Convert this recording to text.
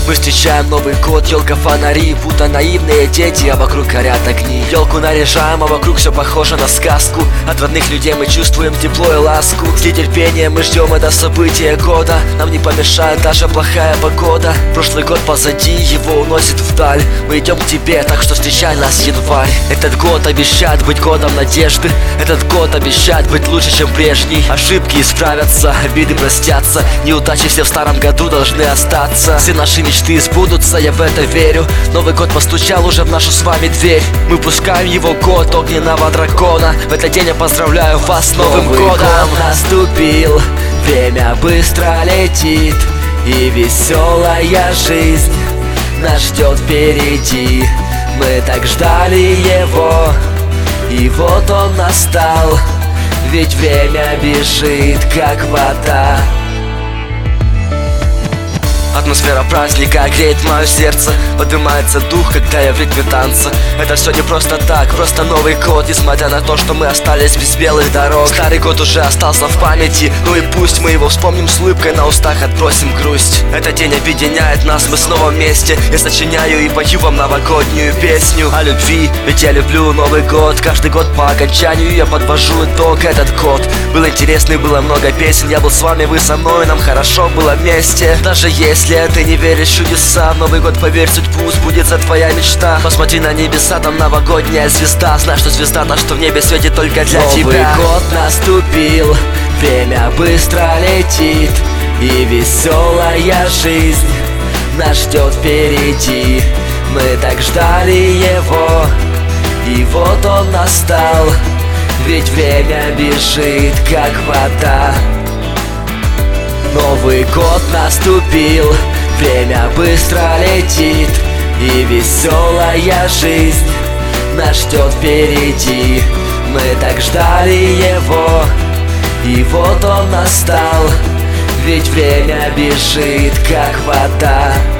Мы встречаем Новый год, елка, фонари, будто наивные дети, а вокруг горят огни. Елку наряжаем, а вокруг все похоже на сказку. От родных людей мы чувствуем тепло и ласку. С нетерпением мы ждем это событие года. Нам не помешает даже плохая погода. Прошлый год позади, его уносит вдаль. Мы идем к тебе, так что встречай нас, январь. Этот год обещает быть годом надежды. Этот год обещает быть лучше, чем прежний. Ошибки исправятся, обиды простятся. Неудачи все в старом году должны остаться. Все наши мечты сбудутся, я в это верю. Новый год постучал уже в нашу с вами дверь. Мы пускаем его год огненного дракона. В этот день я поздравляю вас с Новым годом. Год наступил, время быстро летит, и веселая жизнь нас ждет впереди. Мы так ждали его, и вот он настал. Ведь время бежит, как вода. Атмосфера праздника греет мое сердце. Поднимается дух, когда я в ритме танца. Это все не просто так, просто Новый год. Несмотря на то, что мы остались без белых дорог. Старый год уже остался в памяти. Ну и пусть мы его вспомним с улыбкой на устах, отбросим грусть. Этот день объединяет нас, мы снова вместе. Я сочиняю и пою вам новогоднюю песню о любви, ведь я люблю Новый год. Каждый год по окончанию я подвожу итог. Этот год был интересный, было много песен. Я был с вами, вы со мной, нам хорошо было вместе. Даже если ты не веришь в чудеса, в Новый год поверь, судьбу сбудется твоя мечта. Посмотри на небеса, там новогодняя звезда. Знай, что звезда та, что в небе светит только для тебя. Новый год наступил, время быстро летит, и веселая жизнь нас ждет впереди. Мы так ждали его, и вот он настал. Ведь время бежит, как вода. Новый год наступил, время быстро летит, и веселая жизнь нас ждет впереди. Мы так ждали его, и вот он настал. Ведь время бежит, как вода.